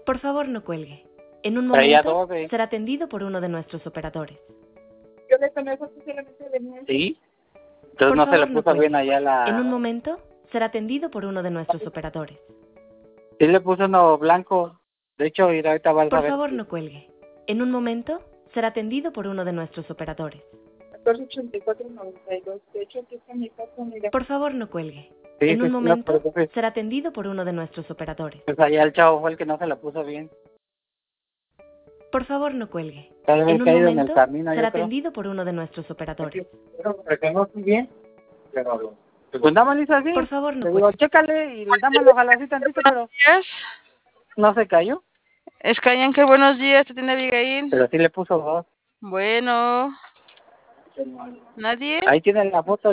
Por favor, no cuelgue. En un Traía momento 12. será atendido por uno de nuestros operadores. Yo le tomé foto solamente de mí. ¿Sí? Entonces Por no se favor, le no puso bien cuelgue. allá En un la... momento será atendido por uno de nuestros operadores. Sí le puso uno blanco. De hecho, ahorita vas a Por ver. favor, no cuelgue. En un momento será atendido por uno de nuestros operadores. 1484-92. De hecho, aquí está mi foto, mira. Por favor, no cuelgue. Sí, En sí, un sí, no te momento preocupes. será atendido por uno de nuestros operadores. Pues allá el chavo fue el que no se la puso bien. Por favor, no cuelgue. Tal vez En un caído en el momento camino, será yo creo. atendido por uno de nuestros operadores. Pero no muy bien. Pero... Pues nada más le hizo así. Por favor, no Le digo, cuelgue. chécale y nada más lo jaló así tantito, pero Días. no se cayó. Escañanque, buenos días, te tiene Abigail. Pero sí le puso dos. Bueno, nadie. Ahí tiene la foto.